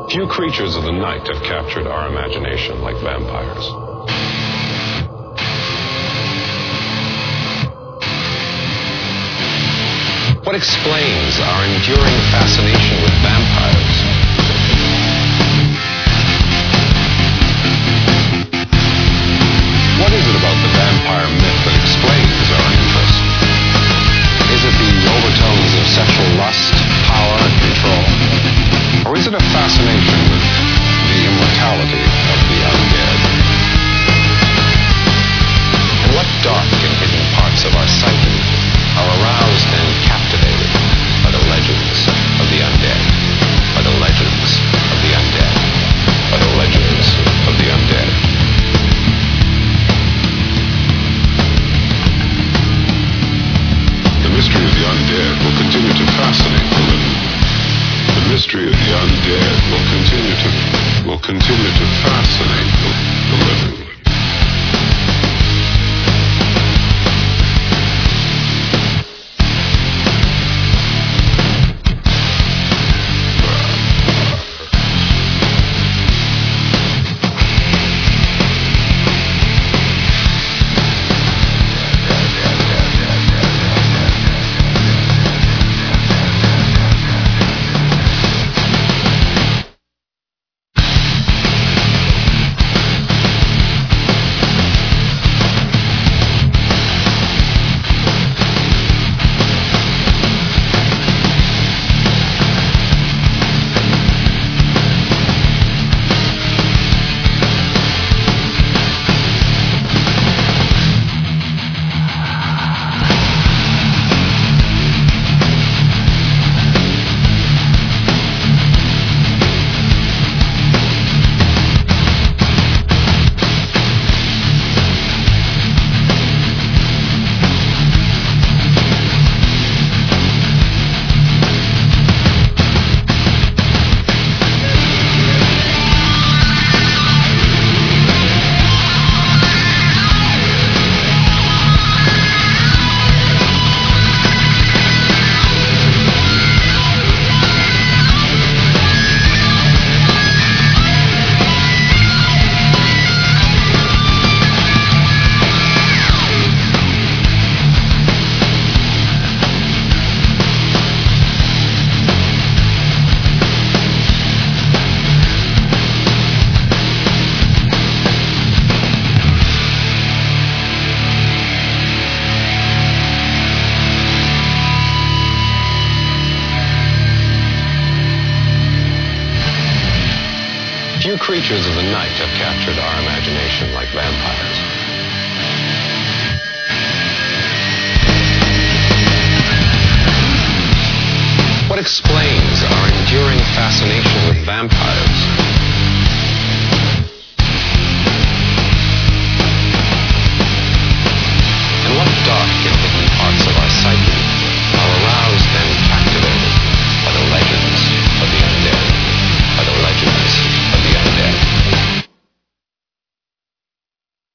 Few creatures of the night have captured our imagination like vampires. What explains our enduring fascination with vampires? What is it about the vampire myth that explains our interest? Is it the overtones of sexual lust, power, and control? Or is it a fascination with the immortality of the undead? And what dark and hidden parts of our psyche are aroused and captivated by the legends of the undead, by the legends of the undead, by the legends of the undead? The mystery of the undead will continue to fascinate the living. The mystery of the undead will continue to fascinate the living. Few creatures of the night have captured our imagination like vampires.